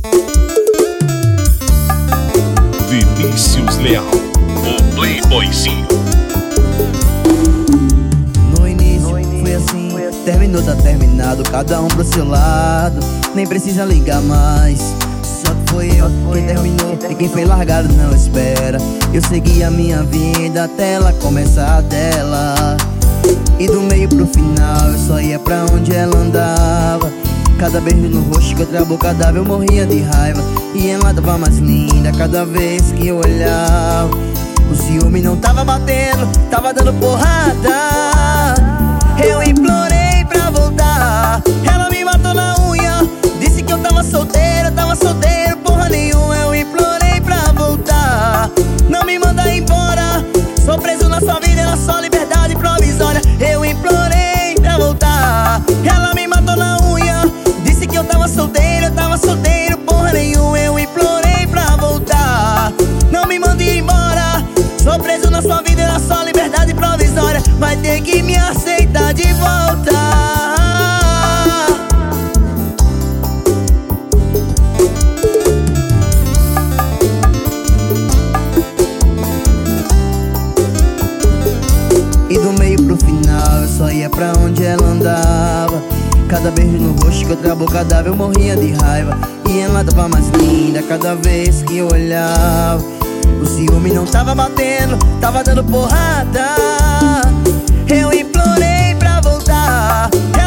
Vinícius Leal, o Playboyzinho. No início foi assim, terminou, tá terminado, cada um pro seu lado, nem precisa ligar mais. Só que foi eu quem terminou e quem foi largado não espera. Eu segui a minha vida até ela começar a dela. E do meio pro final eu só ia pra onde ela andava. Cada beijo no rosto que outra boca dava eu morria de raiva. E ela tava mais linda cada vez que eu olhava. O ciúme não tava batendo, tava dando porrada. Eu implorei pra voltar, ela me matou na unha. Disse que eu tava solteiro, porra nenhuma. Eu implorei pra voltar, não me manda embora. Sou preso na sua vida, era só liberdade provisória. Eu implorei pra voltar, ela me matou na unha. Disse que eu tava solteiro, porra nenhuma. Eu implorei pra voltar, não me manda embora. Sou preso na sua vida, era só liberdade provisória. Vai ter que me aceitar de volta. E do meio pro final eu só ia pra onde ela andava. Cada beijo no rosto que outra boca dava eu morria de raiva. E ela tava mais linda cada vez que eu olhava. O ciúme não tava batendo, tava dando porrada. Eu implorei pra voltar,